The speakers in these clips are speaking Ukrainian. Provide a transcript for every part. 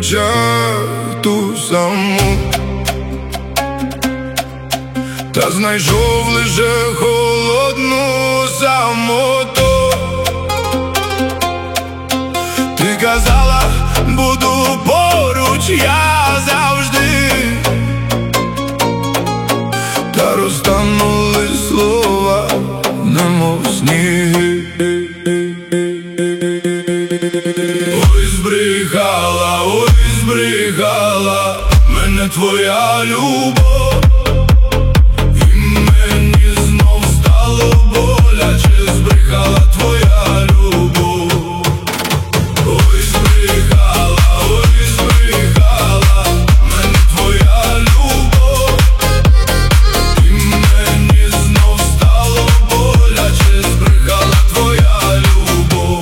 ту саму, та знайшов лише холодну самоту. Ти казала, буду поруч я завжди, та розтанули слова, немов сніги. Ой, збрехала мене твоя любов, і мені знов стало боляче, збрехала твоя любов. Ой, збрехала мене твоя любов, і мені знов стало боляче, збрехала твоя любов.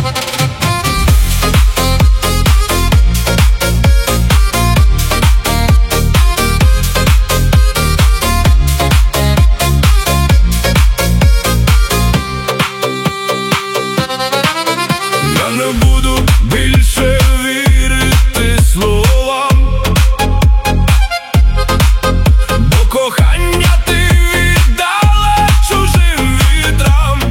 Не буду більше вірити словам, бо кохання ти віддала чужим вітрам.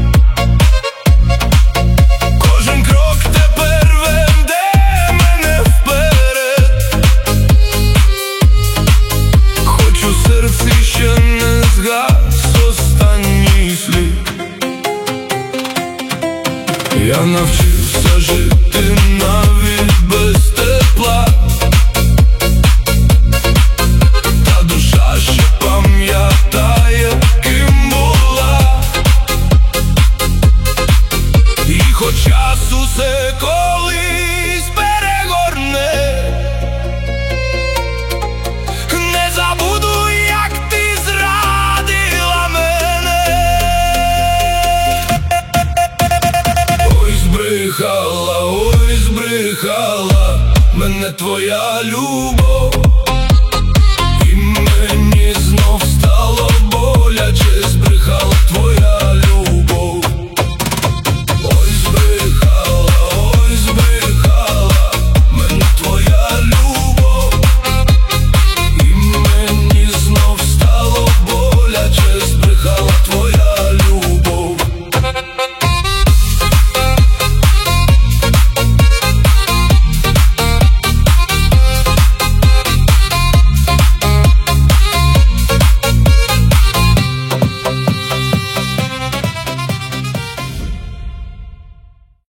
Кожен крок тепер веде мене вперед, хоч у серці ще не згас останній слід. Я навчився жити навіть без тепла, та душа ще пам'ятає, ким була. І хоч час усе колись перегорне, не забуду, як ти зрадила мене. Ой, збрехала мене твоя любов.